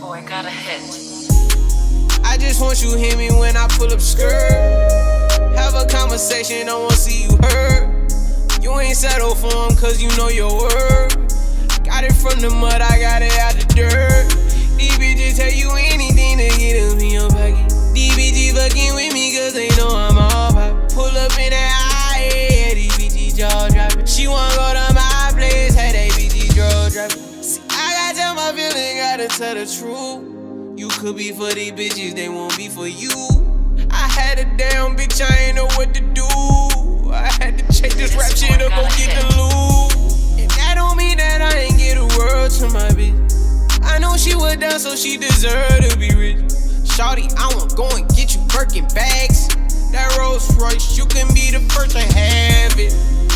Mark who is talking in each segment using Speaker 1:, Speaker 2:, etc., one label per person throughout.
Speaker 1: boy got a hit.
Speaker 2: I just want you hear me when I pull up skirt. Have a conversation, I wanna see you hurt. You ain't settled for him cause you know your word. Got it from the mud, I got it out the dirt. These bitches tell you anything to get them in your pocket. These bitches fucking with me cause they know I'm all pop. Pull up in that eye, yeah, these bitches jaw dropping. She wanna go to my place, hey, they bitches jaw dropping. See, I gotta tell my feelings, gotta tell the truth. You could be for these bitches, they won't be for you. I had a damn bitch, I ain't know what to do. I had to check this rap shit up, go get the loot. And that don't mean that I ain't get a word to my bitch. I know she was down, so she deserved to be rich. Shawty, I wanna go and get you Birkin bags. That Rolls Royce, you can be the first to have it.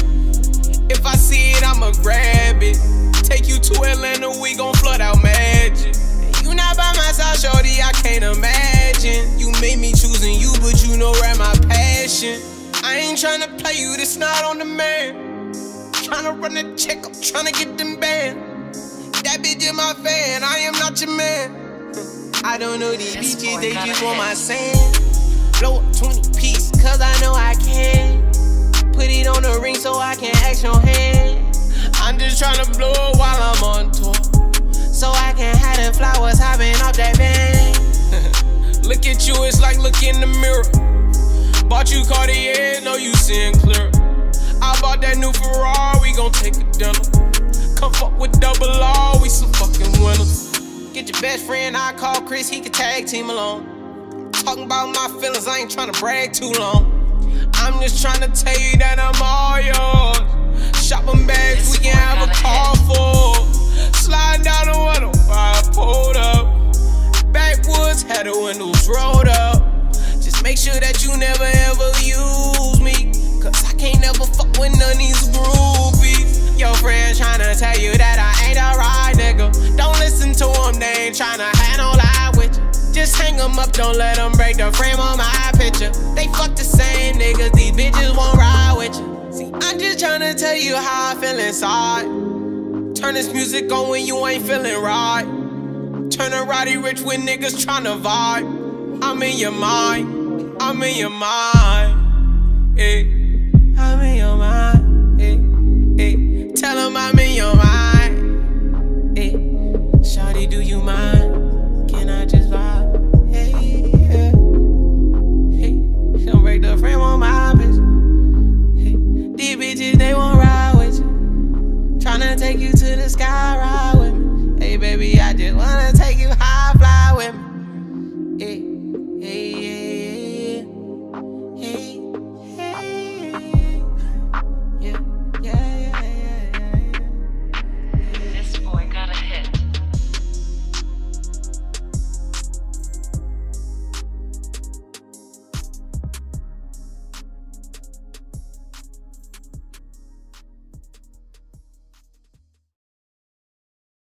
Speaker 2: If I see it, I'ma grab it. Take you to Atlanta, we gon' flood out magic. You not by my side, shorty, I can't imagine. You made me choosing you, but you know where my passion. I ain't tryna play you, this not on the man. Tryna run a check, I'm tryna get them banned. That bitch is my fan, I am not your man. I don't know these bitches, they just want my sand. Blow up 20 piece, cause I know I can. Put it on the ring so I can ask your hand. I'm just tryna blow it while I'm on tour, so I can have the flowers hopping off that van. Look at you, it's like look in the mirror. Bought you Cartier, know you seeing clear. I bought that new Ferrari, we gon' take a dinner. Come fuck with double R, we some fucking winners. Get your best friend, I call Chris, he can tag team along. Talking about my feelings, I ain't tryna brag too long. I'm just tryna tell you that I'm all yours. Shopping bags, we can have a car full. Sliding down the 105, pulled up. Backwoods, had the windows rolled up. Just make sure that you never ever use me, cause I can't never fuck with none of these groupies. Your friend tryna tell you that I ain't a right nigga. Don't listen to them, they ain't tryna have no lie with you. Just hang them up, don't let them break the frame on my picture. They fuck the same niggas, these bitches won't ride with you. See, I'm just tryna tell you how I feel inside. Turn this music on when you ain't feeling right. Turn a Roddy Rich when niggas tryna vibe. I'm in your mind, I'm in your mind, eh. I'm in your mind, eh, eh. Tell 'em I'm in your mind.